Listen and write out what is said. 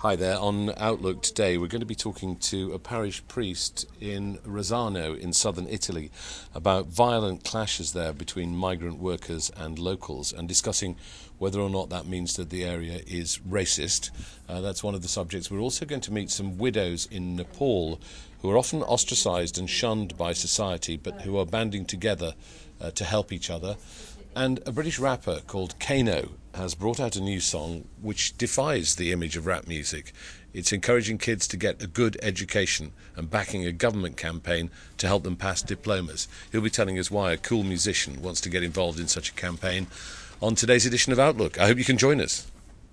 Hi there. On Outlook today, we're going to be talking to a parish priest in Rosano in southern Italy about violent clashes there between migrant workers and locals, and discussing whether or not that means that the area is racist. That's one of the subjects. We're also going to meet some widows in Nepal who are often ostracized and shunned by society, but who are banding together to help each other. And a British rapper called Kano has brought out a new song which defies the image of rap music. It's encouraging kids to get a good education and backing a government campaign to help them pass diplomas. He'll be telling us why a cool musician wants to get involved in such a campaign on today's edition of Outlook. I hope you can join us.